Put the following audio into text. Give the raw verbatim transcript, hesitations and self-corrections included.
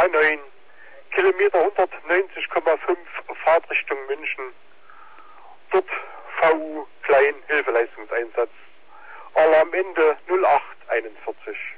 A neun, Kilometer hundertneunzig Komma fünf, Fahrtrichtung München. Dort V U klein, Hilfeleistungseinsatz. Alarm Ende null acht einundvierzig.